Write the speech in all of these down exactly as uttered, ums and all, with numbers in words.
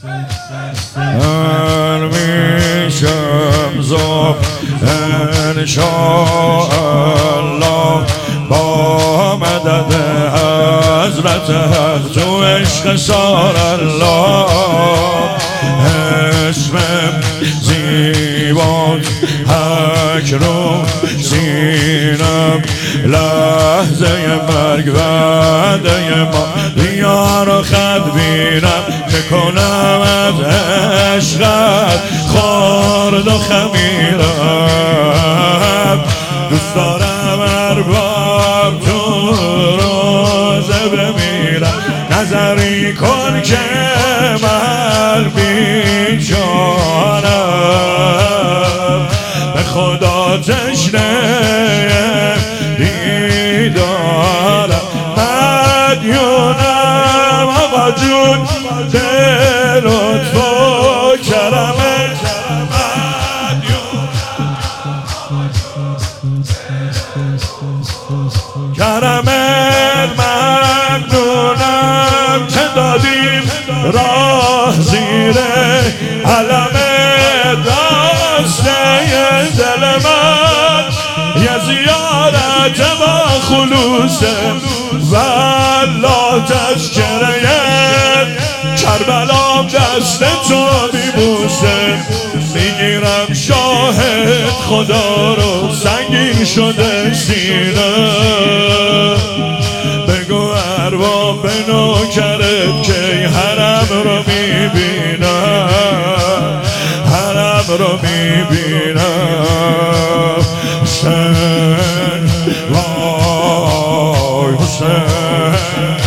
من میشم زب انشاءالله با مدد حضرت حق تو عشق سار الله. اسمم زیبات حک رو سینم لحظه مرگ وعده ما دیار و خط بینم که کنم از عشقت خورد و خمیرم. دوست دارم ارباب تو روزه بمیرم نظری کن که من بیچارم به خدا تشنه دیدارم مدیونم آقا جون به لطف و کرمت کرمت ممنونم که دادیم راه زیر علم داسته دل من یه زیارت با خلوصم والله تذکره کربلام دست تو میبوسه میگیرم شاهد خدا رو سنگین شده سینه بگو ارباب به نوکرت که حرم رو میبینم حرم رو میبینم حسین وای حسین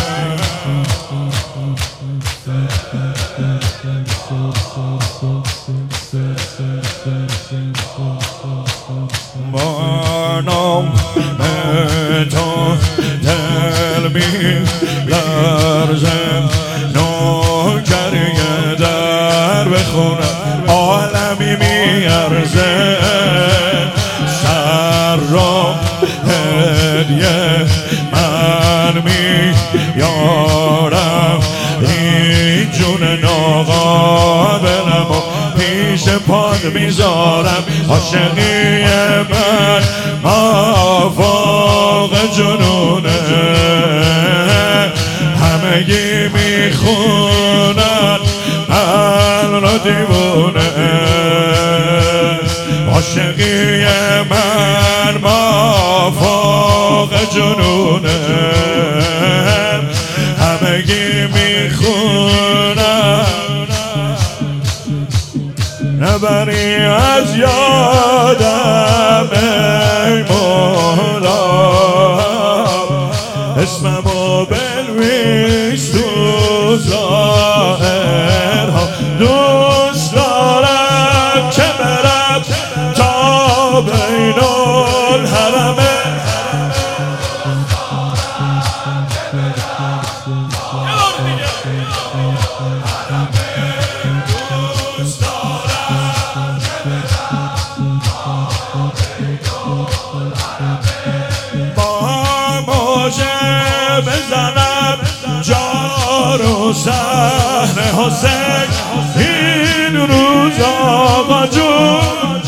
مانم تو دل می لرزم نوکری در بخونم عالمی می ارزه سر را هدیه من می یارم این جون ناقابلم و پیش پاد میذارم عاشقی من مافوق جنونه همگی میخونن من را دیوونه عاشقی من مافوق جنونه همگی میخونن نبری از یادم ای مولا اسممو بنویس تو ظاهرها دوست دارم که برم تا بین الحرمه بزنم جار و سحر حسین این روز آقا جون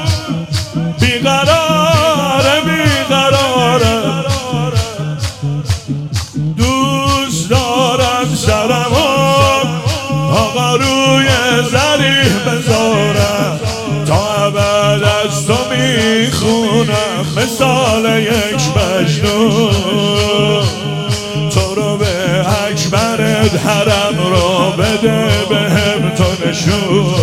بیقراره بیقراره دوست دارم سرم آقا روی زریح بذارم تا ابد از تو میخونم مثال یک مجنون تو رو به اکبرت حرم رو بده بهم تو نشون